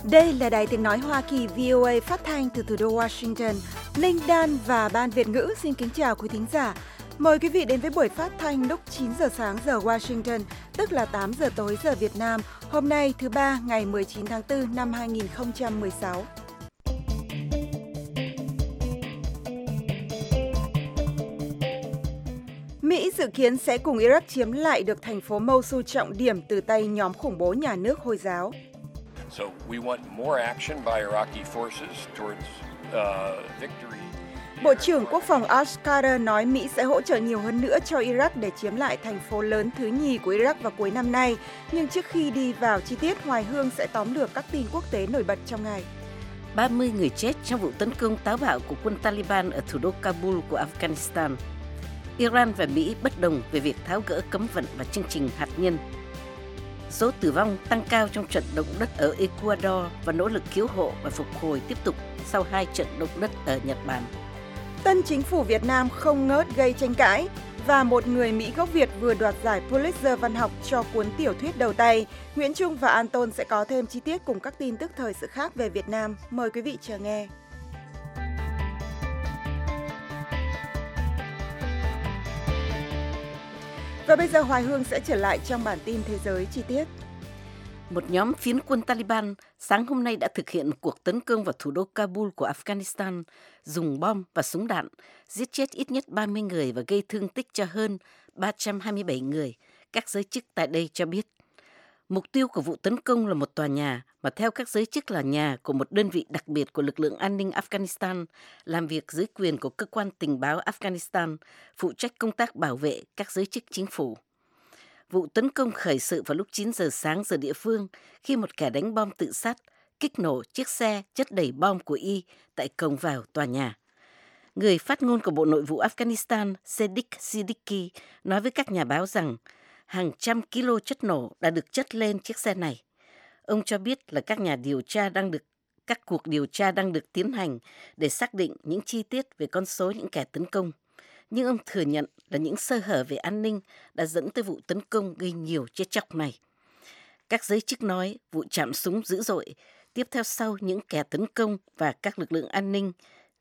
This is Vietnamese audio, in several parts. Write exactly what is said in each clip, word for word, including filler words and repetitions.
Đây là Đài Tiếng Nói Hoa Kỳ vê o a phát thanh từ thủ đô Washington. Linh Đan và Ban Việt ngữ xin kính chào quý thính giả. Mời quý vị đến với buổi phát thanh lúc chín giờ sáng giờ Washington, tức là tám giờ tối giờ Việt Nam, hôm nay thứ ba ngày mười chín tháng tư năm hai nghìn không trăm mười sáu. Mỹ dự kiến sẽ cùng Iraq chiếm lại được thành phố Mosul trọng điểm từ tay nhóm khủng bố nhà nước Hồi giáo. So we want more action by Iraqi forces towards uh, victory. Bộ trưởng Quốc phòng Ash Carter nói Mỹ sẽ hỗ trợ nhiều hơn nữa cho Iraq để chiếm lại thành phố lớn thứ nhì của Iraq vào cuối năm nay. Nhưng trước khi đi vào chi tiết, Hoài Hương sẽ tóm lược các tin quốc tế nổi bật trong ngày. ba mươi người chết trong vụ tấn công táo bạo của quân Taliban ở thủ đô Kabul của Afghanistan. Iran và Mỹ bất đồng về việc tháo gỡ cấm vận và chương trình hạt nhân. Số tử vong tăng cao trong trận động đất ở Ecuador và nỗ lực cứu hộ và phục hồi tiếp tục sau hai trận động đất ở Nhật Bản. Tân chính phủ Việt Nam không ngớt gây tranh cãi và một người Mỹ gốc Việt vừa đoạt giải Pulitzer văn học cho cuốn tiểu thuyết đầu tay. Nguyễn Trung và An Tôn sẽ có thêm chi tiết cùng các tin tức thời sự khác về Việt Nam. Mời quý vị chờ nghe. Và bây giờ Hoài Hương sẽ trở lại trong bản tin thế giới chi tiết. Một nhóm phiến quân Taliban sáng hôm nay đã thực hiện cuộc tấn công vào thủ đô Kabul của Afghanistan, dùng bom và súng đạn, giết chết ít nhất ba mươi người và gây thương tích cho hơn ba trăm hai mươi bảy người, các giới chức tại đây cho biết. Mục tiêu của vụ tấn công là một tòa nhà mà theo các giới chức là nhà của một đơn vị đặc biệt của lực lượng an ninh Afghanistan làm việc dưới quyền của cơ quan tình báo Afghanistan, phụ trách công tác bảo vệ các giới chức chính phủ. Vụ tấn công khởi sự vào lúc chín giờ sáng giờ địa phương khi một kẻ đánh bom tự sát kích nổ chiếc xe chất đầy bom của y tại cổng vào tòa nhà. Người phát ngôn của Bộ Nội vụ Afghanistan Sadiq Siddiqui nói với các nhà báo rằng hàng trăm kilo chất nổ đã được chất lên chiếc xe này. Ông cho biết là các nhà điều tra đang được các cuộc điều tra đang được tiến hành để xác định những chi tiết về con số những kẻ tấn công. Nhưng ông thừa nhận là những sơ hở về an ninh đã dẫn tới vụ tấn công gây nhiều chết chóc này. Các giới chức nói vụ chạm súng dữ dội tiếp theo sau những kẻ tấn công và các lực lượng an ninh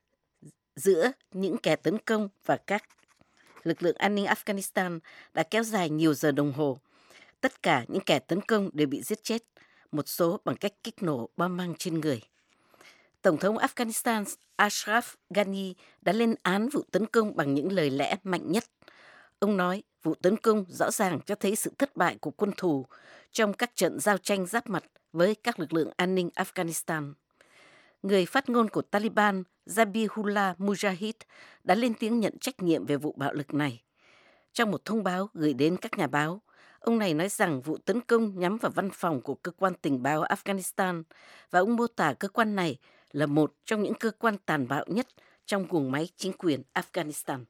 giữa những kẻ tấn công và các lực lượng an ninh Afghanistan đã kéo dài nhiều giờ đồng hồ. Tất cả những kẻ tấn công đều bị giết chết, một số bằng cách kích nổ bom mang trên người. Tổng thống Afghanistan Ashraf Ghani đã lên án vụ tấn công bằng những lời lẽ mạnh nhất. Ông nói vụ tấn công rõ ràng cho thấy sự thất bại của quân thù trong các trận giao tranh giáp mặt với các lực lượng an ninh Afghanistan. Người phát ngôn của Taliban Zabihullah Mujahid đã lên tiếng nhận trách nhiệm về vụ bạo lực này. Trong một thông báo gửi đến các nhà báo, ông này nói rằng vụ tấn công nhắm vào văn phòng của cơ quan tình báo Afghanistan và ông mô tả cơ quan này là một trong những cơ quan tàn bạo nhất trong guồng máy chính quyền Afghanistan.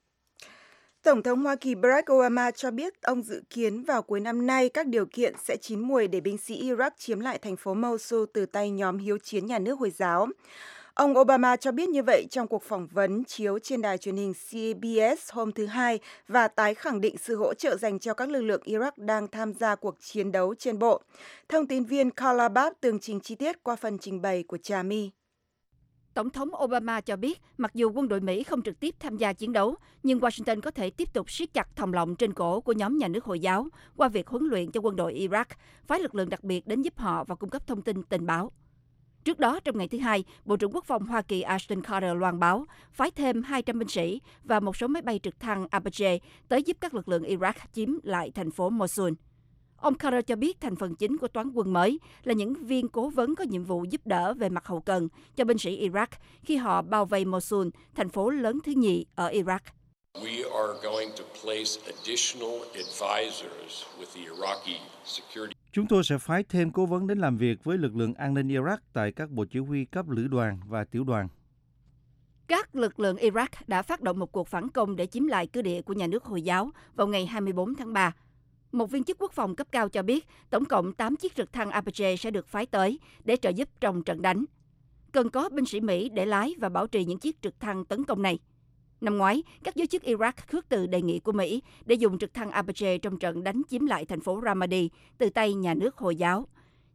Tổng thống Hoa Kỳ Barack Obama cho biết ông dự kiến vào cuối năm nay các điều kiện sẽ chín muồi để binh sĩ Iraq chiếm lại thành phố Mosul từ tay nhóm hiếu chiến nhà nước Hồi giáo. Ông Obama cho biết như vậy trong cuộc phỏng vấn chiếu trên đài truyền hình xê bê ét hôm thứ Hai và tái khẳng định sự hỗ trợ dành cho các lực lượng Iraq đang tham gia cuộc chiến đấu trên bộ. Thông tin viên Carla Babb tường trình chi tiết qua phần trình bày của Trà My. Tổng thống Obama cho biết mặc dù quân đội Mỹ không trực tiếp tham gia chiến đấu, nhưng Washington có thể tiếp tục siết chặt thòng lọng trên cổ của nhóm nhà nước Hồi giáo qua việc huấn luyện cho quân đội Iraq, phái lực lượng đặc biệt đến giúp họ và cung cấp thông tin tình báo. Trước đó, trong ngày thứ Hai, Bộ trưởng Quốc phòng Hoa Kỳ Ashton Carter loan báo phái thêm hai trăm binh sĩ và một số máy bay trực thăng Apache tới giúp các lực lượng Iraq chiếm lại thành phố Mosul. Ông Carter cho biết thành phần chính của toán quân mới là những viên cố vấn có nhiệm vụ giúp đỡ về mặt hậu cần cho binh sĩ Iraq khi họ bao vây Mosul, thành phố lớn thứ nhì ở Iraq. We are going to place additional advisors with the Iraqi security. Chúng tôi sẽ phái thêm cố vấn đến làm việc với lực lượng an ninh Iraq tại các bộ chỉ huy cấp lữ đoàn và tiểu đoàn. Các lực lượng Iraq đã phát động một cuộc phản công để chiếm lại cứ địa của nhà nước Hồi giáo vào ngày hai mươi bốn tháng ba. Một viên chức quốc phòng cấp cao cho biết tổng cộng tám chiếc trực thăng Apache sẽ được phái tới để trợ giúp trong trận đánh. Cần có binh sĩ Mỹ để lái và bảo trì những chiếc trực thăng tấn công này. Năm ngoái, các giới chức Iraq khước từ đề nghị của Mỹ để dùng trực thăng Apache trong trận đánh chiếm lại thành phố Ramadi từ tay nhà nước Hồi giáo.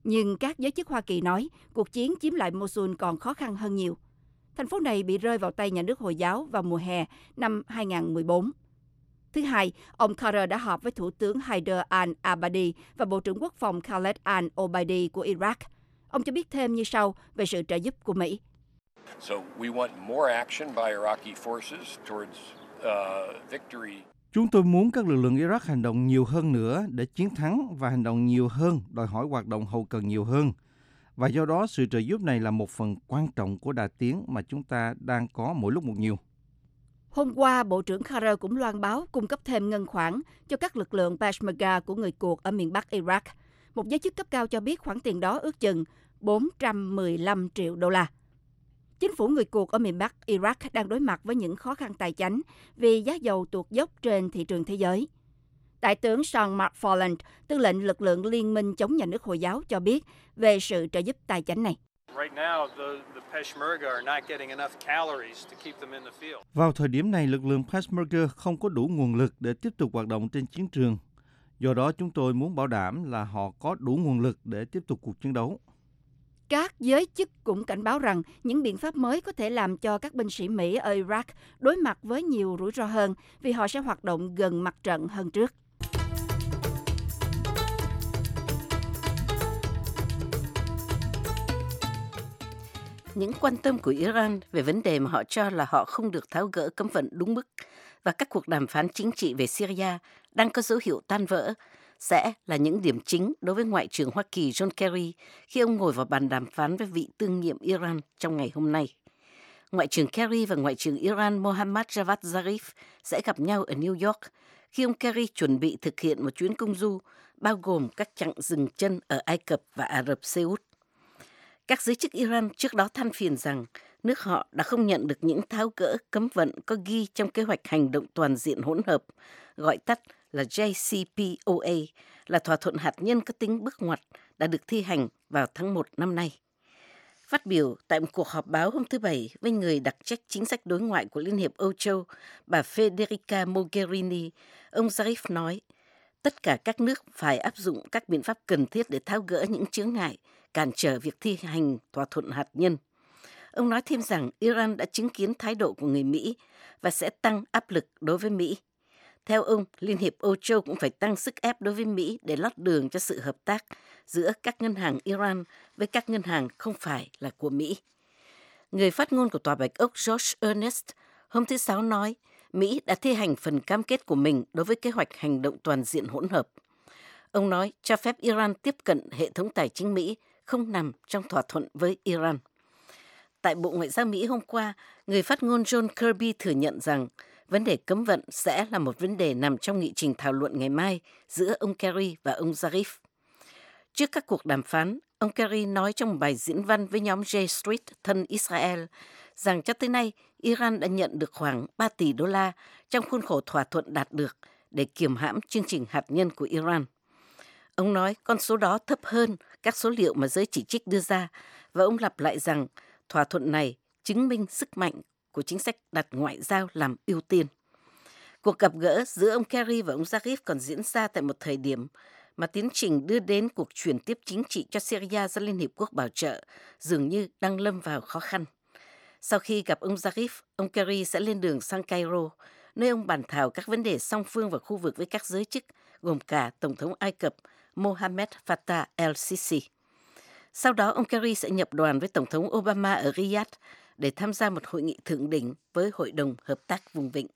Nhưng các giới chức Hoa Kỳ nói cuộc chiến chiếm lại Mosul còn khó khăn hơn nhiều. Thành phố này bị rơi vào tay nhà nước Hồi giáo vào mùa hè năm hai không một bốn. Thứ hai, ông Carter đã họp với Thủ tướng Haider al-Abadi và Bộ trưởng Quốc phòng Khaled al-Obeidi của Iraq. Ông cho biết thêm như sau về sự trợ giúp của Mỹ. So we want more action by Iraqi forces towards uh, victory. Chúng tôi muốn các lực lượng Iraq hành động nhiều hơn nữa để chiến thắng và hành động nhiều hơn đòi hỏi hoạt động hậu cần nhiều hơn. Và do đó sự trợ giúp này là một phần quan trọng của đà tiến mà chúng ta đang có mỗi lúc một nhiều. Hôm qua, Bộ trưởng Carter cũng loan báo cung cấp thêm ngân khoản cho các lực lượng Peshmerga của người Kurd ở miền Bắc Iraq. Một giới chức cấp cao cho biết khoản tiền đó ước chừng bốn trăm mười lăm triệu đô la. Chính phủ người Kurd ở miền Bắc Iraq đang đối mặt với những khó khăn tài chánh vì giá dầu tuột dốc trên thị trường thế giới. Đại tướng Sean McFarland, tư lệnh lực lượng liên minh chống nhà nước Hồi giáo cho biết về sự trợ giúp tài chánh này. Vào thời điểm này, lực lượng Peshmerga không có đủ nguồn lực để tiếp tục hoạt động trên chiến trường. Do đó, chúng tôi muốn bảo đảm là họ có đủ nguồn lực để tiếp tục cuộc chiến đấu. Các giới chức cũng cảnh báo rằng những biện pháp mới có thể làm cho các binh sĩ Mỹ ở Iraq đối mặt với nhiều rủi ro hơn vì họ sẽ hoạt động gần mặt trận hơn trước. Những quan tâm của Iran về vấn đề mà họ cho là họ không được tháo gỡ cấm vận đúng mức và các cuộc đàm phán chính trị về Syria đang có dấu hiệu tan vỡ sẽ là những điểm chính đối với Ngoại trưởng Hoa Kỳ John Kerry khi ông ngồi vào bàn đàm phán với vị tương nhiệm Iran trong ngày hôm nay. Ngoại trưởng Kerry và Ngoại trưởng Iran Mohammad Javad Zarif sẽ gặp nhau ở New York khi ông Kerry chuẩn bị thực hiện một chuyến công du bao gồm các chặng dừng chân ở Ai Cập và Ả Rập Xê Út. Các giới chức Iran trước đó than phiền rằng nước họ đã không nhận được những tháo gỡ cấm vận có ghi trong kế hoạch hành động toàn diện hỗn hợp, gọi tắt là J C P O A, là thỏa thuận hạt nhân có tính bước ngoặt đã được thi hành vào tháng một năm nay. Phát biểu tại một cuộc họp báo hôm thứ Bảy với người đặc trách chính sách đối ngoại của Liên hiệp Âu Châu, bà Federica Mogherini, ông Zarif nói, tất cả các nước phải áp dụng các biện pháp cần thiết để tháo gỡ những chướng ngại, cản trở việc thi hành thỏa thuận hạt nhân. Ông nói thêm rằng Iran đã chứng kiến thái độ của người Mỹ và sẽ tăng áp lực đối với Mỹ. Theo ông, Liên hiệp Âu Châu cũng phải tăng sức ép đối với Mỹ để lót đường cho sự hợp tác giữa các ngân hàng Iran với các ngân hàng không phải là của Mỹ. Người phát ngôn của Tòa Bạch Ốc George Ernest hôm thứ Sáu nói Mỹ đã thi hành phần cam kết của mình đối với kế hoạch hành động toàn diện hỗn hợp. Ông nói cho phép Iran tiếp cận hệ thống tài chính Mỹ không nằm trong thỏa thuận với Iran. Tại Bộ Ngoại giao Mỹ hôm qua, người phát ngôn John Kirby thừa nhận rằng vấn đề cấm vận sẽ là một vấn đề nằm trong nghị trình thảo luận ngày mai giữa ông Kerry và ông Zarif. Trước các cuộc đàm phán, ông Kerry nói trong một bài diễn văn với nhóm J Street thân Israel rằng cho tới nay Iran đã nhận được khoảng ba tỷ đô la trong khuôn khổ thỏa thuận đạt được để kiềm hãm chương trình hạt nhân của Iran. Ông nói con số đó thấp hơn các số liệu mà giới chỉ trích đưa ra và ông lặp lại rằng thỏa thuận này chứng minh sức mạnh của chính sách đặt ngoại giao làm ưu tiên. Cuộc gặp gỡ giữa ông Kerry và ông Zarif còn diễn ra tại một thời điểm mà tiến trình đưa đến cuộc chuyển tiếp chính trị cho Syria do Liên Hiệp Quốc bảo trợ dường như đang lâm vào khó khăn. Sau khi gặp ông Zarif, ông Kerry sẽ lên đường sang Cairo, nơi ông bàn thảo các vấn đề song phương và khu vực với các giới chức, gồm cả Tổng thống Ai Cập Mohammed Fattah el-Sisi. Sau đó, ông Kerry sẽ nhập đoàn với Tổng thống Obama ở Riyadh để tham gia một hội nghị thượng đỉnh với Hội đồng Hợp tác Vùng Vịnh.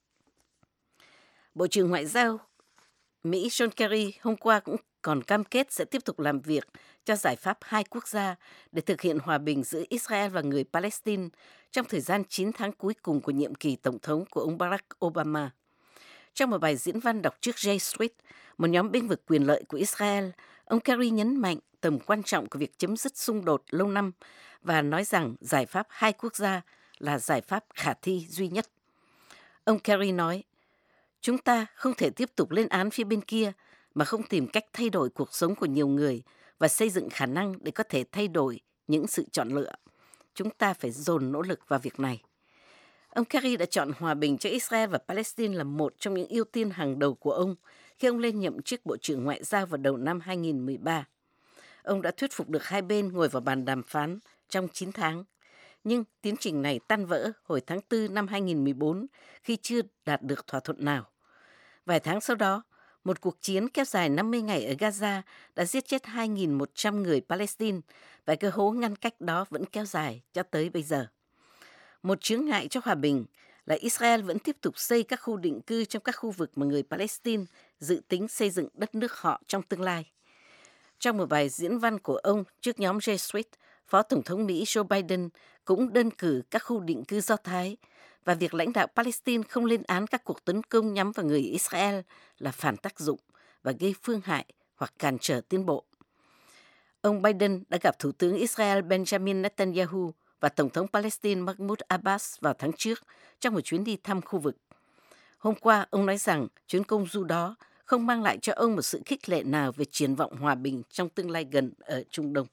Bộ trưởng Ngoại giao Mỹ John Kerry hôm qua cũng còn cam kết sẽ tiếp tục làm việc cho giải pháp hai quốc gia để thực hiện hòa bình giữa Israel và người Palestine trong thời gian chín tháng cuối cùng của nhiệm kỳ Tổng thống của ông Barack Obama. Trong một bài diễn văn đọc trước J Street, một nhóm bênh vực quyền lợi của Israel, ông Kerry nhấn mạnh tầm quan trọng của việc chấm dứt xung đột lâu năm và nói rằng giải pháp hai quốc gia là giải pháp khả thi duy nhất. Ông Kerry nói, chúng ta không thể tiếp tục lên án phía bên kia mà không tìm cách thay đổi cuộc sống của nhiều người và xây dựng khả năng để có thể thay đổi những sự chọn lựa. Chúng ta phải dồn nỗ lực vào việc này. Ông Kerry đã chọn hòa bình cho Israel và Palestine là một trong những ưu tiên hàng đầu của ông khi ông lên nhậm chức Bộ trưởng Ngoại giao vào đầu năm hai không một ba. ông đã thuyết phục được hai bên ngồi vào bàn đàm phán trong chín tháng. Nhưng tiến trình này tan vỡ hồi tháng tư năm hai nghìn mười bốn khi chưa đạt được thỏa thuận nào. Vài tháng sau đó, một cuộc chiến kéo dài năm mươi ngày ở Gaza đã giết chết hai nghìn một trăm người Palestine và cái hố ngăn cách đó vẫn kéo dài cho tới bây giờ. Một chướng ngại cho hòa bình là Israel vẫn tiếp tục xây các khu định cư trong các khu vực mà người Palestine dự tính xây dựng đất nước họ trong tương lai. Trong một bài diễn văn của ông trước nhóm J Street, Phó Tổng thống Mỹ Joe Biden cũng đơn cử các khu định cư Do Thái và việc lãnh đạo Palestine không lên án các cuộc tấn công nhắm vào người Israel là phản tác dụng và gây phương hại hoặc cản trở tiến bộ. Ông Biden đã gặp Thủ tướng Israel Benjamin Netanyahu và Tổng thống Palestine Mahmoud Abbas vào tháng trước trong một chuyến đi thăm khu vực. Hôm qua, ông nói rằng chuyến công du đó không mang lại cho ông một sự khích lệ nào về triển vọng hòa bình trong tương lai gần ở Trung Đông.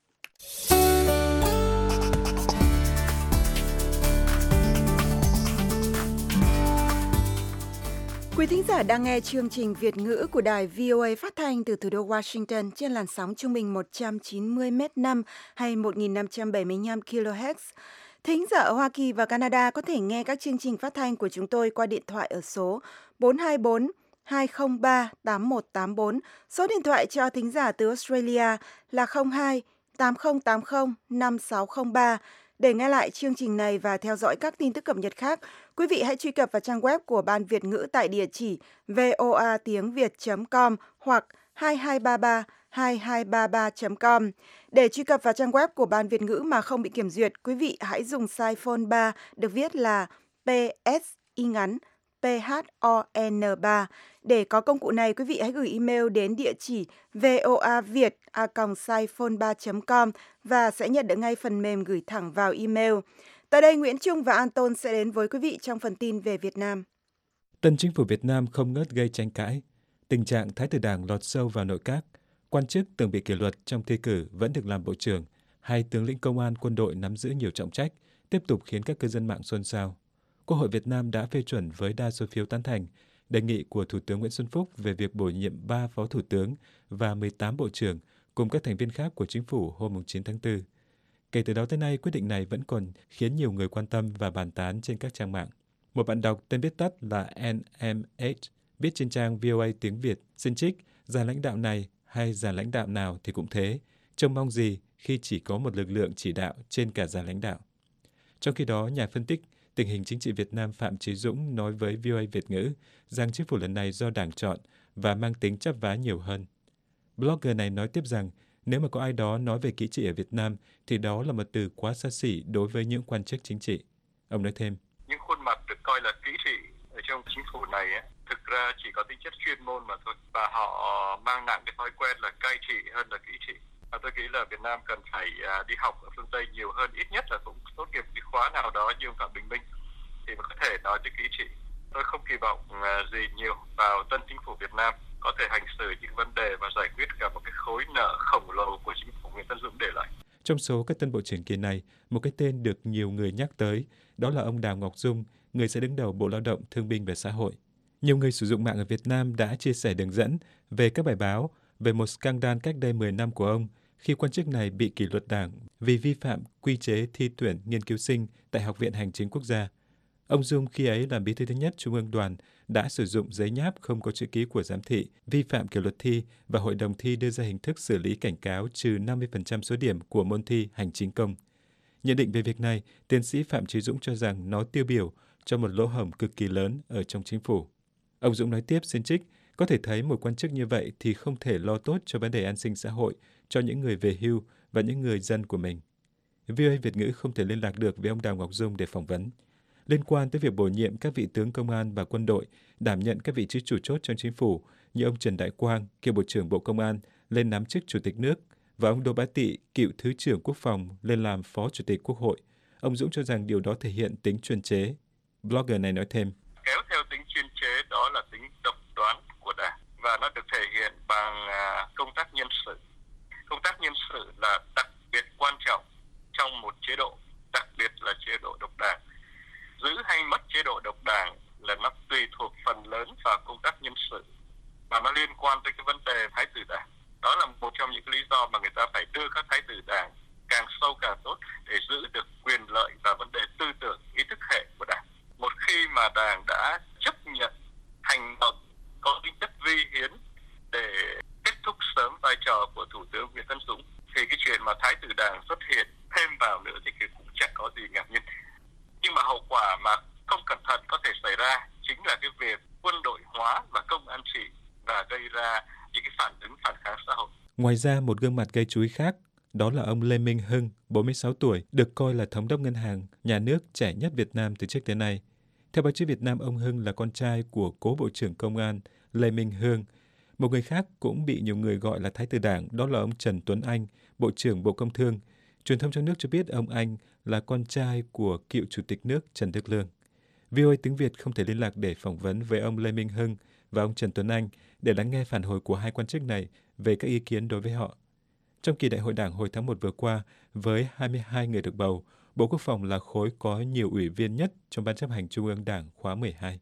Quý thính giả đang nghe chương trình Việt ngữ của đài vê o a phát thanh từ thủ đô Washington trên làn sóng trung bình một trăm chín mươi mét năm hay một nghìn năm trăm bảy mươi lăm ki lô héc. Thính giả ở Hoa Kỳ và Canada có thể nghe các chương trình phát thanh của chúng tôi qua điện thoại ở số bốn hai bốn hai không ba tám một tám bốn. Số điện thoại cho thính giả từ Australia là không hai tám không tám không năm sáu không ba. Để nghe lại chương trình này và theo dõi các tin tức cập nhật khác, quý vị hãy truy cập vào trang web của Ban Việt ngữ tại địa chỉ voa tiếng việt chấm com hoặc hai hai ba ba hai hai ba ba chấm com. Để truy cập vào trang web của Ban Việt ngữ mà không bị kiểm duyệt, quý vị hãy dùng size phone ba được viết là pê ét y ngắn P H O N ba. Để có công cụ này, quý vị hãy gửi email đến địa chỉ voaviet a còng siphone ba chấm com và sẽ nhận được ngay phần mềm gửi thẳng vào email. Tại đây, Nguyễn Trung và Anton sẽ đến với quý vị trong phần tin về Việt Nam. Tân chính phủ Việt Nam không ngớt gây tranh cãi. Tình trạng Thái tử Đảng lọt sâu vào nội các, quan chức từng bị kỷ luật trong thi cử vẫn được làm bộ trưởng, hay tướng lĩnh công an quân đội nắm giữ nhiều trọng trách, tiếp tục khiến các cư dân mạng xôn xao. Quốc hội Việt Nam đã phê chuẩn với đa số phiếu tán thành đề nghị của Thủ tướng Nguyễn Xuân Phúc về việc bổ nhiệm ba phó thủ tướng và mười tám bộ trưởng cùng các thành viên khác của chính phủ hôm chín tháng tư. Kể từ đó tới nay, quyết định này vẫn còn khiến nhiều người quan tâm và bàn tán trên các trang mạng. Một bạn đọc tên viết tắt là N M H viết trên trang vê o a tiếng Việt xin trích: già lãnh đạo này hay già lãnh đạo nào thì cũng thế, trông mong gì khi chỉ có một lực lượng chỉ đạo trên cả già lãnh đạo. Trong khi đó, nhà phân tích tình hình chính trị Việt Nam Phạm Chí Dũng nói với vê o a Việt ngữ rằng chính phủ lần này do Đảng chọn và mang tính chắp vá nhiều hơn. Blogger này nói tiếp rằng nếu mà có ai đó nói về kỹ trị ở Việt Nam thì đó là một từ quá xa xỉ đối với những quan chức chính trị. Ông nói thêm: những khuôn mặt được coi là kỹ trị ở trong chính phủ này ấy, thực ra chỉ có tính chất chuyên môn mà thôi, và họ mang nặng cái thói quen là cai trị hơn là kỹ trị. Và tôi nghĩ là Việt Nam cần phải đi học ở phương Tây nhiều hơn, ít nhất là cũng tốt nghiệp cái khóa nào đó như ông Phạm Bình Minh thì mới có thể nói tới kỹ trị. Tôi không kỳ vọng gì nhiều vào tân chính phủ Việt Nam có thể hành xử những vấn đề và giải quyết cả một cái khối nợ khổng lồ của chính phủ Nguyễn Tân Dũng để lại. Trong số các tân bộ trưởng kỳ này, một cái tên được nhiều người nhắc tới, đó là ông Đào Ngọc Dung, người sẽ đứng đầu Bộ Lao động, Thương binh và Xã hội. Nhiều người sử dụng mạng ở Việt Nam đã chia sẻ đường dẫn về các bài báo về một scandal cách đây mười năm của ông, khi quan chức này bị kỷ luật đảng vì vi phạm quy chế thi tuyển nghiên cứu sinh tại Học viện Hành chính Quốc gia. Ông Dung khi ấy làm bí thư thứ nhất Trung ương Đoàn đã sử dụng giấy nháp không có chữ ký của giám thị, vi phạm kỷ luật thi và hội đồng thi đưa ra hình thức xử lý cảnh cáo trừ năm mươi phần trăm số điểm của môn thi hành chính công. Nhận định về việc này, tiến sĩ Phạm Chí Dũng cho rằng nó tiêu biểu cho một lỗ hổng cực kỳ lớn ở trong chính phủ. Ông Dũng nói tiếp xin trích: có thể thấy một quan chức như vậy thì không thể lo tốt cho vấn đề an sinh xã hội cho những người về hưu và những người dân của mình. vê o a Việt ngữ không thể liên lạc được với ông Đào Ngọc Dung để phỏng vấn. Liên quan tới việc bổ nhiệm các vị tướng công an và quân đội đảm nhận các vị trí chủ chốt trong chính phủ như ông Trần Đại Quang, cựu Bộ trưởng Bộ Công an, lên nắm chức Chủ tịch nước, và ông Đỗ Bá Tị, cựu Thứ trưởng Quốc phòng, lên làm Phó Chủ tịch Quốc hội, ông Dũng cho rằng điều đó thể hiện tính chuyên chế. Blogger này nói thêm: kéo theo tính chuyên chế đó là tính độc đoán của Đảng, và nó được thể hiện bằng công tác nhân sự. Công tác nhân sự là đặc biệt quan trọng trong một chế độ, đặc biệt là chế độ độc đảng. Giữ hay mất chế độ độc đảng là nó tùy thuộc phần lớn vào công tác nhân sự, và nó liên quan tới cái vấn đề Thái tử Đảng. Đó là một trong những lý do mà người ta phải đưa các thái tử đảng càng sâu càng tốt để giữ được quyền lợi và vấn đề tư tưởng, ý thức hệ của đảng. Một khi mà đảng đã chấp nhận hành động có tính chất vi hiến để kết thúc sớm vai trò của Thủ tướng Nguyễn Tấn Dũng, thì cái chuyện mà thái tử đảng xuất hiện thêm vào nữa thì cũng chẳng có gì ngạc nhiên. Nhưng mà hậu quả mà không cẩn thận có thể xảy ra chính là cái việc quân đội hóa và công an trị và gây ra những cái phản ứng phản kháng xã hội. Ngoài ra, một gương mặt gây chú ý khác, đó là ông Lê Minh Hưng, bốn mươi sáu tuổi, được coi là thống đốc ngân hàng nhà nước trẻ nhất Việt Nam từ trước tới nay. Theo báo chí Việt Nam, ông Hưng là con trai của cố Bộ trưởng Công an Lê Minh Hưng. Một người khác cũng bị nhiều người gọi là thái tử đảng, đó là ông Trần Tuấn Anh, Bộ trưởng Bộ Công Thương. Truyền thông trong nước cho biết ông Anh là con trai của cựu Chủ tịch nước Trần Đức Lương. vê o a tiếng Việt không thể liên lạc để phỏng vấn với ông Lê Minh Hưng và ông Trần Tuấn Anh để lắng nghe phản hồi của hai quan chức này về các ý kiến đối với họ. Trong kỳ đại hội đảng hồi tháng một vừa qua, với hai mươi hai người được bầu, Bộ Quốc phòng là khối có nhiều ủy viên nhất trong Ban chấp hành Trung ương Đảng khóa mười hai.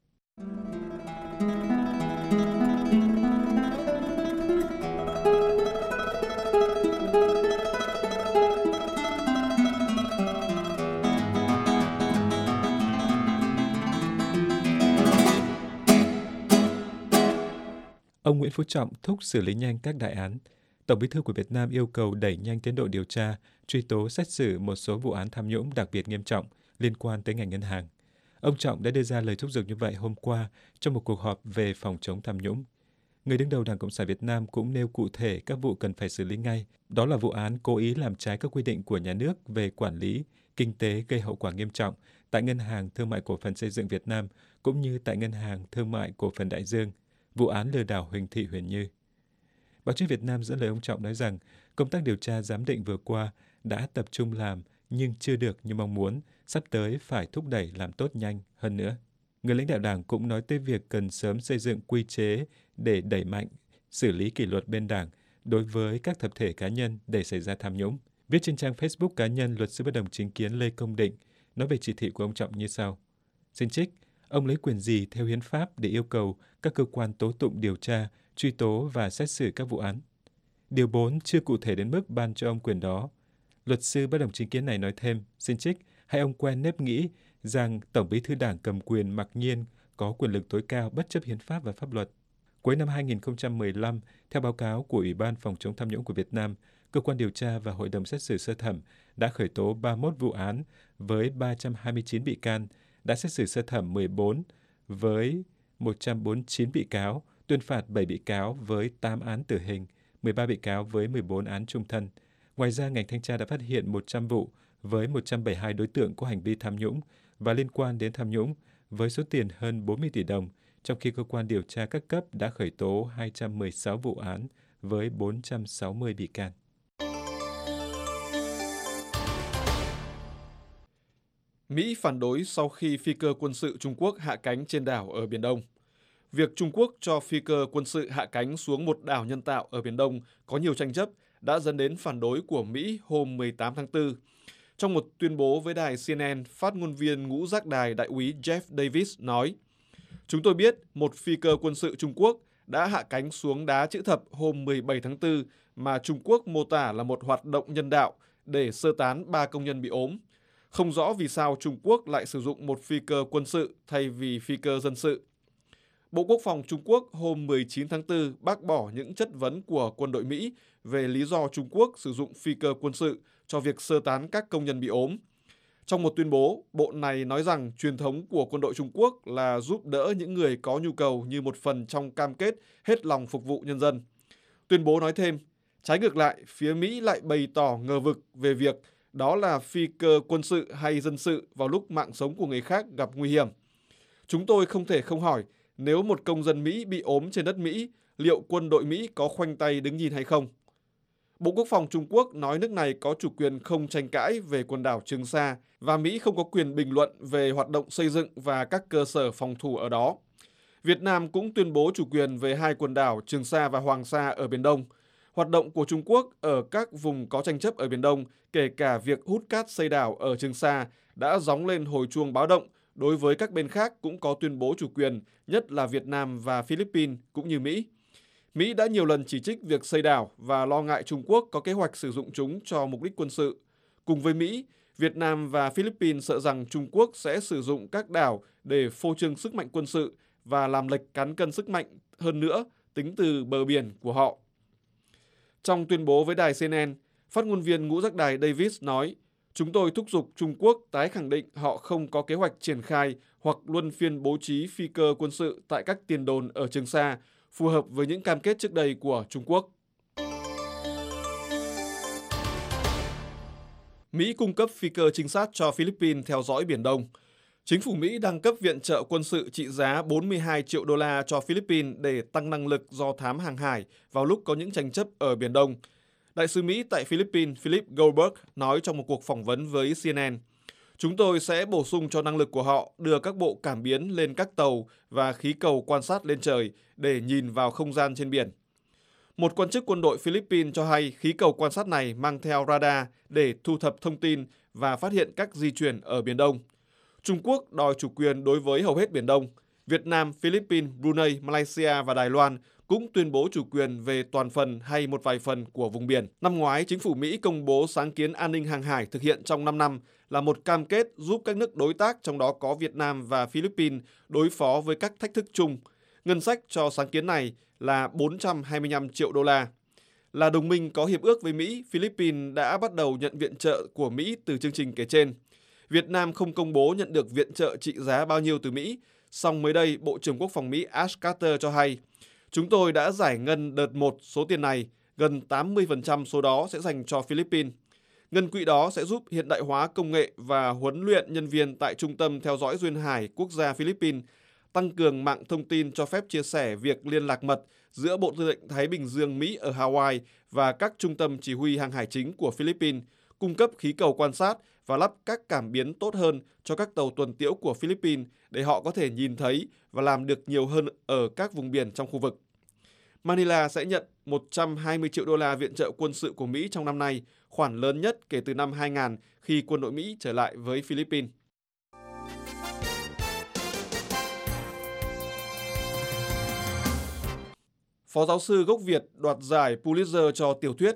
Ông Nguyễn Phú Trọng thúc xử lý nhanh các đại án. Tổng Bí thư của Việt Nam yêu cầu đẩy nhanh tiến độ điều tra, truy tố xét xử một số vụ án tham nhũng đặc biệt nghiêm trọng liên quan tới ngành ngân hàng. Ông Trọng đã đưa ra lời thúc giục như vậy hôm qua trong một cuộc họp về phòng chống tham nhũng. Người đứng đầu Đảng Cộng sản Việt Nam cũng nêu cụ thể các vụ cần phải xử lý ngay. Đó là vụ án cố ý làm trái các quy định của nhà nước về quản lý, kinh tế gây hậu quả nghiêm trọng tại Ngân hàng Thương mại Cổ phần Xây dựng Việt Nam cũng như tại Ngân hàng Thương mại Cổ phần Đại Dương, vụ án lừa đảo Huỳnh Thị Huyền Như. Báo chí Việt Nam dẫn lời ông Trọng nói rằng công tác điều tra giám định vừa qua đã tập trung làm nhưng chưa được như mong muốn, sắp tới phải thúc đẩy làm tốt nhanh hơn nữa. Người lãnh đạo Đảng cũng nói tới việc cần sớm xây dựng quy chế để đẩy mạnh xử lý kỷ luật bên Đảng đối với các tập thể cá nhân để xảy ra tham nhũng. Viết trên trang Facebook cá nhân, luật sư bất đồng chính kiến Lê Công Định nói về chỉ thị của ông Trọng như sau. Xin trích, ông lấy quyền gì theo hiến pháp để yêu cầu các cơ quan tố tụng điều tra, truy tố và xét xử các vụ án? Điều bốn chưa cụ thể đến mức ban cho ông quyền đó. Luật sư bất đồng chính kiến này nói thêm, xin trích, hay ông quen nếp nghĩ rằng Tổng Bí thư Đảng cầm quyền mặc nhiên có quyền lực tối cao bất chấp hiến pháp và pháp luật. Cuối năm hai nghìn không trăm mười lăm, theo báo cáo của Ủy ban Phòng chống tham nhũng của Việt Nam, Cơ quan điều tra và Hội đồng xét xử sơ thẩm đã khởi tố ba mươi mốt vụ án với ba trăm hai mươi chín bị can, đã xét xử sơ thẩm mười bốn với một trăm bốn mươi chín bị cáo, tuyên phạt bảy bị cáo với tám án tử hình, mười ba bị cáo với mười bốn án chung thân. Ngoài ra, ngành thanh tra đã phát hiện một trăm vụ với một trăm bảy mươi hai đối tượng có hành vi tham nhũng và liên quan đến tham nhũng với số tiền hơn bốn mươi tỷ đồng, trong khi cơ quan điều tra các cấp đã khởi tố hai trăm mười sáu vụ án với bốn trăm sáu mươi bị can. Mỹ phản đối sau khi phi cơ quân sự Trung Quốc hạ cánh trên đảo ở Biển Đông. Việc Trung Quốc cho phi cơ quân sự hạ cánh xuống một đảo nhân tạo ở Biển Đông có nhiều tranh chấp đã dẫn đến phản đối của Mỹ hôm mười tám tháng tư. Trong một tuyên bố với đài xê en en, phát ngôn viên ngũ giác đài đại úy Jeff Davis nói, chúng tôi biết một phi cơ quân sự Trung Quốc đã hạ cánh xuống đá chữ thập hôm mười bảy tháng tư mà Trung Quốc mô tả là một hoạt động nhân đạo để sơ tán ba công nhân bị ốm. Không rõ vì sao Trung Quốc lại sử dụng một phi cơ quân sự thay vì phi cơ dân sự. Bộ Quốc phòng Trung Quốc hôm mười chín tháng tư bác bỏ những chất vấn của quân đội Mỹ về lý do Trung Quốc sử dụng phi cơ quân sự cho việc sơ tán các công nhân bị ốm. Trong một tuyên bố, bộ này nói rằng truyền thống của quân đội Trung Quốc là giúp đỡ những người có nhu cầu như một phần trong cam kết hết lòng phục vụ nhân dân. Tuyên bố nói thêm, trái ngược lại, phía Mỹ lại bày tỏ ngờ vực về việc đó là phi cơ quân sự hay dân sự vào lúc mạng sống của người khác gặp nguy hiểm. Chúng tôi không thể không hỏi, nếu một công dân Mỹ bị ốm trên đất Mỹ, liệu quân đội Mỹ có khoanh tay đứng nhìn hay không? Bộ Quốc phòng Trung Quốc nói nước này có chủ quyền không tranh cãi về quần đảo Trường Sa và Mỹ không có quyền bình luận về hoạt động xây dựng và các cơ sở phòng thủ ở đó. Việt Nam cũng tuyên bố chủ quyền về hai quần đảo Trường Sa và Hoàng Sa ở Biển Đông. Hoạt động của Trung Quốc ở các vùng có tranh chấp ở Biển Đông, kể cả việc hút cát xây đảo ở Trường Sa, đã gióng lên hồi chuông báo động đối với các bên khác cũng có tuyên bố chủ quyền, nhất là Việt Nam và Philippines cũng như Mỹ. Mỹ đã nhiều lần chỉ trích việc xây đảo và lo ngại Trung Quốc có kế hoạch sử dụng chúng cho mục đích quân sự. Cùng với Mỹ, Việt Nam và Philippines sợ rằng Trung Quốc sẽ sử dụng các đảo để phô trương sức mạnh quân sự và làm lệch cán cân sức mạnh hơn nữa tính từ bờ biển của họ. Trong tuyên bố với đài xê en en, phát ngôn viên ngũ giác đài Davis nói, chúng tôi thúc giục Trung Quốc tái khẳng định họ không có kế hoạch triển khai hoặc luân phiên bố trí phi cơ quân sự tại các tiền đồn ở Trường Sa, phù hợp với những cam kết trước đây của Trung Quốc. Mỹ cung cấp phi cơ trinh sát cho Philippines theo dõi Biển Đông. Chính phủ Mỹ đang cấp viện trợ quân sự trị giá bốn mươi hai triệu đô la cho Philippines để tăng năng lực do thám hàng hải vào lúc có những tranh chấp ở Biển Đông. Đại sứ Mỹ tại Philippines Philip Goldberg nói trong một cuộc phỏng vấn với xê en en, chúng tôi sẽ bổ sung cho năng lực của họ đưa các bộ cảm biến lên các tàu và khí cầu quan sát lên trời để nhìn vào không gian trên biển. Một quan chức quân đội Philippines cho hay khí cầu quan sát này mang theo radar để thu thập thông tin và phát hiện các di chuyển ở Biển Đông. Trung Quốc đòi chủ quyền đối với hầu hết Biển Đông. Việt Nam, Philippines, Brunei, Malaysia và Đài Loan cũng tuyên bố chủ quyền về toàn phần hay một vài phần của vùng biển. Năm ngoái, chính phủ Mỹ công bố sáng kiến an ninh hàng hải thực hiện trong năm năm là một cam kết giúp các nước đối tác, trong đó có Việt Nam và Philippines, đối phó với các thách thức chung. Ngân sách cho sáng kiến này là bốn trăm hai mươi lăm triệu đô la. Là đồng minh có hiệp ước với Mỹ, Philippines đã bắt đầu nhận viện trợ của Mỹ từ chương trình kể trên. Việt Nam không công bố nhận được viện trợ trị giá bao nhiêu từ Mỹ, song mới đây Bộ trưởng Quốc phòng Mỹ Ash Carter cho hay, chúng tôi đã giải ngân đợt một số tiền này, gần tám mươi phần trăm số đó sẽ dành cho Philippines. Ngân quỹ đó sẽ giúp hiện đại hóa công nghệ và huấn luyện nhân viên tại Trung tâm Theo dõi Duyên hải Quốc gia Philippines, tăng cường mạng thông tin cho phép chia sẻ việc liên lạc mật giữa Bộ Tư lệnh Thái Bình Dương Mỹ ở Hawaii và các trung tâm chỉ huy hàng hải chính của Philippines, cung cấp khí cầu quan sát và lắp các cảm biến tốt hơn cho các tàu tuần tiễu của Philippines để họ có thể nhìn thấy và làm được nhiều hơn ở các vùng biển trong khu vực. Manila sẽ nhận một trăm hai mươi triệu đô la viện trợ quân sự của Mỹ trong năm nay, khoản lớn nhất kể từ năm hai nghìn khi quân đội Mỹ trở lại với Philippines. Phó giáo sư gốc Việt đoạt giải Pulitzer cho tiểu thuyết.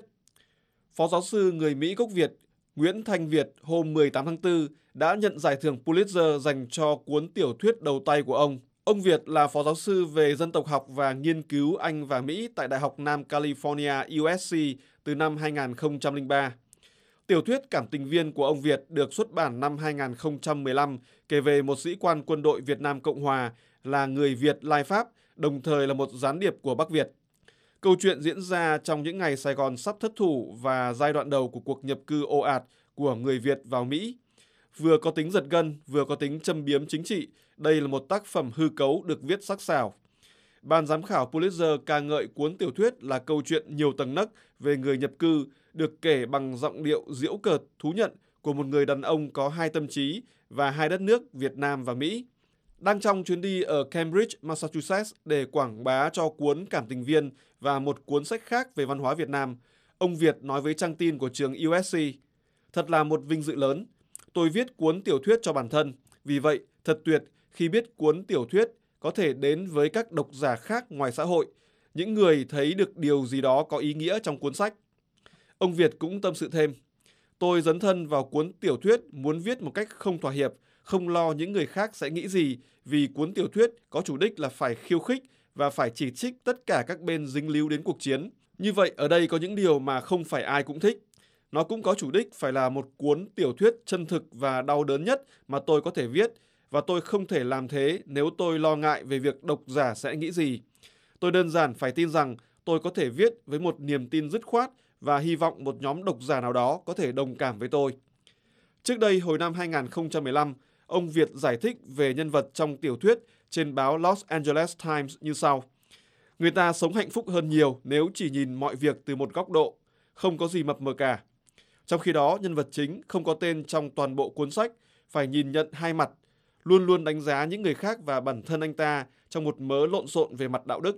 Phó giáo sư người Mỹ gốc Việt Nguyễn Thanh Việt hôm mười tám tháng tư đã nhận giải thưởng Pulitzer dành cho cuốn tiểu thuyết đầu tay của ông. Ông Việt là phó giáo sư về dân tộc học và nghiên cứu Anh và Mỹ tại Đại học Nam California U S C từ năm hai nghìn không trăm lẻ ba. Tiểu thuyết Cảm tình viên của ông Việt được xuất bản năm hai nghìn không trăm mười lăm, kể về một sĩ quan quân đội Việt Nam Cộng Hòa là người Việt lai Pháp, đồng thời là một gián điệp của Bắc Việt. Câu chuyện diễn ra trong những ngày Sài Gòn sắp thất thủ và giai đoạn đầu của cuộc nhập cư ồ ạt của người Việt vào Mỹ. Vừa có tính giật gân, vừa có tính châm biếm chính trị, đây là một tác phẩm hư cấu được viết sắc sảo. Ban giám khảo Pulitzer ca ngợi cuốn tiểu thuyết là câu chuyện nhiều tầng nấc về người nhập cư, được kể bằng giọng điệu giễu cợt, thú nhận của một người đàn ông có hai tâm trí và hai đất nước Việt Nam và Mỹ. Đang trong chuyến đi ở Cambridge, Massachusetts để quảng bá cho cuốn Cảm tình viên và một cuốn sách khác về văn hóa Việt Nam, ông Việt nói với trang tin của trường U S C, thật là một vinh dự lớn. Tôi viết cuốn tiểu thuyết cho bản thân, vì vậy thật tuyệt khi biết cuốn tiểu thuyết có thể đến với các độc giả khác ngoài xã hội, những người thấy được điều gì đó có ý nghĩa trong cuốn sách. Ông Việt cũng tâm sự thêm, tôi dấn thân vào cuốn tiểu thuyết muốn viết một cách không thỏa hiệp, không lo những người khác sẽ nghĩ gì, vì cuốn tiểu thuyết có chủ đích là phải khiêu khích và phải chỉ trích tất cả các bên dính líu đến cuộc chiến. Như vậy ở đây có những điều mà không phải ai cũng thích. Nó cũng có chủ đích phải là một cuốn tiểu thuyết chân thực và đau đớn nhất mà tôi có thể viết, và tôi không thể làm thế nếu tôi lo ngại về việc độc giả sẽ nghĩ gì. Tôi đơn giản phải tin rằng tôi có thể viết với một niềm tin dứt khoát và hy vọng một nhóm độc giả nào đó có thể đồng cảm với tôi. Trước đây, hồi năm hai nghìn không trăm mười lăm, ông Việt giải thích về nhân vật trong tiểu thuyết trên báo Los Angeles Times như sau. Người ta sống hạnh phúc hơn nhiều nếu chỉ nhìn mọi việc từ một góc độ, không có gì mập mờ cả. Trong khi đó, nhân vật chính không có tên trong toàn bộ cuốn sách, phải nhìn nhận hai mặt, luôn luôn đánh giá những người khác và bản thân anh ta trong một mớ lộn xộn về mặt đạo đức.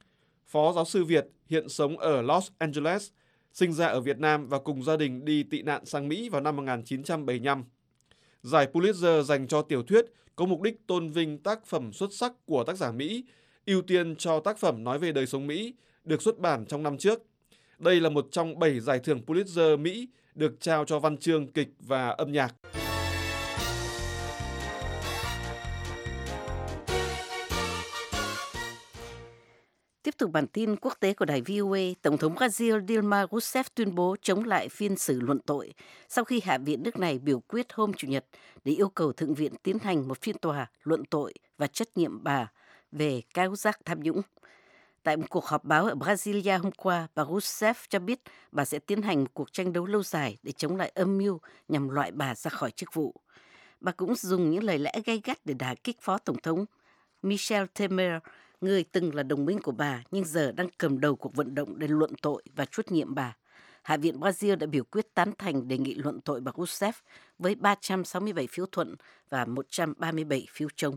Phó giáo sư Việt hiện sống ở Los Angeles, sinh ra ở Việt Nam và cùng gia đình đi tị nạn sang Mỹ vào năm một nghìn chín trăm bảy mươi lăm. Giải Pulitzer dành cho tiểu thuyết có mục đích tôn vinh tác phẩm xuất sắc của tác giả Mỹ, ưu tiên cho tác phẩm nói về đời sống Mỹ được xuất bản trong năm trước. Đây là một trong bảy giải thưởng Pulitzer Mỹ được trao cho văn chương, kịch và âm nhạc. Tiếp tục bản tin quốc tế của đài vê o a, Tổng thống Brazil Dilma Rousseff tuyên bố chống lại phiên xử luận tội sau khi Hạ viện nước này biểu quyết hôm Chủ nhật để yêu cầu Thượng viện tiến hành một phiên tòa luận tội và trách nhiệm bà về cáo giác tham nhũng. Tại một cuộc họp báo ở Brasilia hôm qua, bà Rousseff cho biết bà sẽ tiến hành một cuộc tranh đấu lâu dài để chống lại âm mưu nhằm loại bà ra khỏi chức vụ. Bà cũng dùng những lời lẽ gay gắt để đả kích Phó Tổng thống Michel Temer, người từng là đồng minh của bà nhưng giờ đang cầm đầu cuộc vận động để luận tội và truất nhiệm bà. Hạ viện Brazil đã biểu quyết tán thành đề nghị luận tội bà Rousseff với ba trăm sáu mươi bảy phiếu thuận và một trăm ba mươi bảy phiếu chống.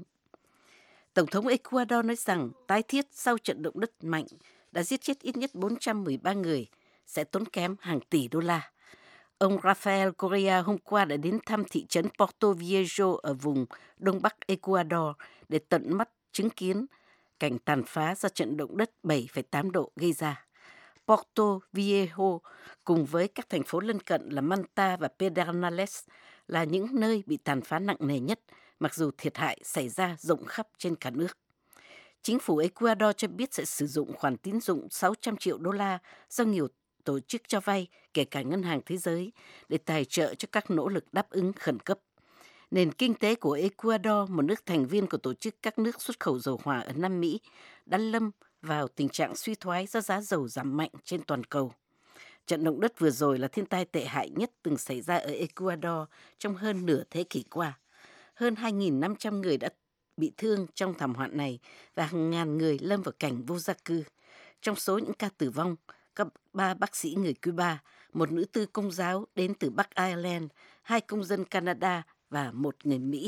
Tổng thống Ecuador nói rằng tái thiết sau trận động đất mạnh đã giết chết ít nhất bốn trăm mười ba người, sẽ tốn kém hàng tỷ đô la. Ông Rafael Correa hôm qua đã đến thăm thị trấn Porto Viejo ở vùng đông bắc Ecuador để tận mắt chứng kiến cảnh tàn phá do trận động đất bảy phẩy tám độ gây ra. Porto Viejo cùng với các thành phố lân cận là Manta và Pedernales là những nơi bị tàn phá nặng nề nhất, mặc dù thiệt hại xảy ra rộng khắp trên cả nước. Chính phủ Ecuador cho biết sẽ sử dụng khoản tín dụng sáu trăm triệu đô la do nhiều tổ chức cho vay, kể cả Ngân hàng Thế giới, để tài trợ cho các nỗ lực đáp ứng khẩn cấp. Nền kinh tế của Ecuador, một nước thành viên của tổ chức các nước xuất khẩu dầu hỏa ở Nam Mỹ, đã lâm vào tình trạng suy thoái do giá dầu giảm mạnh trên toàn cầu. Trận động đất vừa rồi là thiên tai tệ hại nhất từng xảy ra ở Ecuador trong hơn nửa thế kỷ qua. Hơn hai nghìn năm trăm người đã bị thương trong thảm họa này và hàng ngàn người lâm vào cảnh vô gia cư. Trong số những ca tử vong, có ba bác sĩ người Cuba, một nữ tư công giáo đến từ Bắc Ireland, hai công dân Canada và một người Mỹ.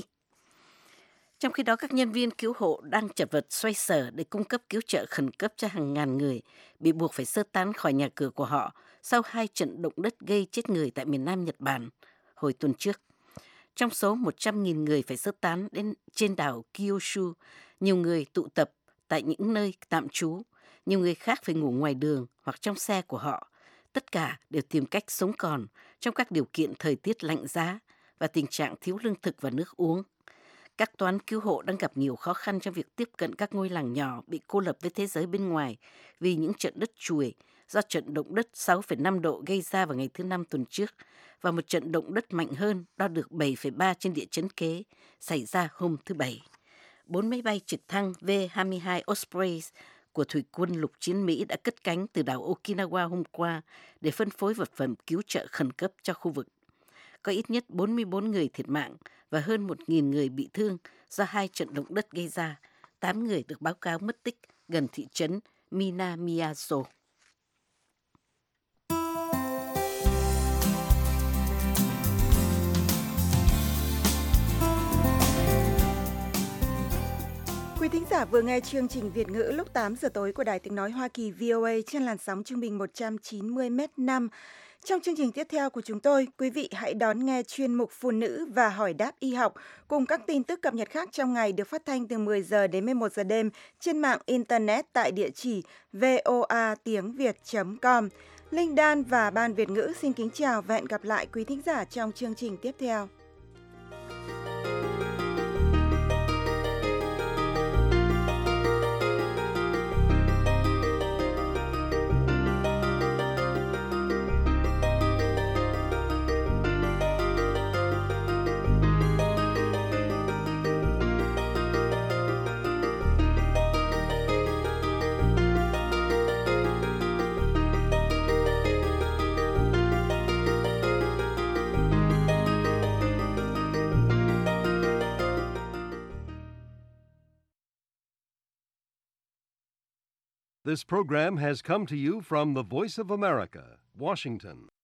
Trong khi đó, các nhân viên cứu hộ đang chật vật xoay sở để cung cấp cứu trợ khẩn cấp cho hàng ngàn người bị buộc phải sơ tán khỏi nhà cửa của họ sau hai trận động đất gây chết người tại miền Nam Nhật Bản hồi tuần trước. Trong số một trăm nghìn người phải sơ tán đến trên đảo Kyushu, nhiều người tụ tập tại những nơi tạm trú, nhiều người khác phải ngủ ngoài đường hoặc trong xe của họ. Tất cả đều tìm cách sống còn trong các điều kiện thời tiết lạnh giá và tình trạng thiếu lương thực và nước uống. Các toán cứu hộ đang gặp nhiều khó khăn trong việc tiếp cận các ngôi làng nhỏ bị cô lập với thế giới bên ngoài vì những trận đất chùi do trận động đất sáu phẩy năm độ gây ra vào ngày thứ Năm tuần trước và một trận động đất mạnh hơn đo được bảy phẩy ba trên địa chấn kế xảy ra hôm thứ Bảy. Bốn máy bay trực thăng V hai mươi hai Osprey của Thủy quân lục chiến Mỹ đã cất cánh từ đảo Okinawa hôm qua để phân phối vật phẩm cứu trợ khẩn cấp cho khu vực. Có ít nhất bốn mươi bốn người thiệt mạng và hơn một nghìn người bị thương do hai trận động đất gây ra. tám người được báo cáo mất tích gần thị trấn Minamiyazo. Quý thính giả vừa nghe chương trình Việt ngữ lúc tám giờ tối của Đài Tiếng Nói Hoa Kỳ vê o a trên làn sóng trung bình một trăm chín mươi mét năm. Trong chương trình tiếp theo của chúng tôi, quý vị hãy đón nghe chuyên mục Phụ nữ và hỏi đáp y học cùng các tin tức cập nhật khác trong ngày được phát thanh từ mười giờ đến mười một giờ đêm trên mạng Internet tại địa chỉ voa tiếng việt chấm com. Linh Đan và Ban Việt ngữ xin kính chào và hẹn gặp lại quý thính giả trong chương trình tiếp theo. This program has come to you from the Voice of America, Washington.